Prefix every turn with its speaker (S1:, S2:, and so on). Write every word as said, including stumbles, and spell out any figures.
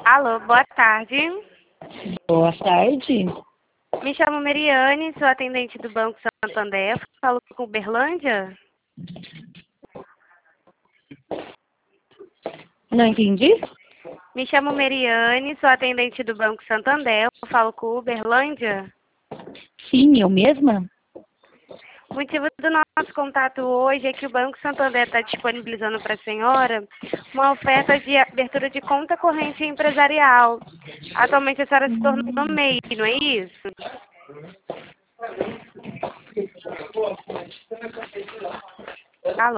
S1: Alô, boa tarde.
S2: Boa tarde.
S1: Me chamo Mariane, sou atendente do Banco Santander. Falo com Uberlândia?
S2: Não entendi?
S1: Me chamo Mariane, sou atendente do Banco Santander. Falo com Uberlândia?
S2: Sim, eu mesma?
S1: O motivo do nosso contato hoje é que o Banco Santander está disponibilizando para a senhora uma oferta de abertura de conta corrente empresarial. Atualmente a senhora se tornou
S2: Hum.
S1: M E I, não é isso?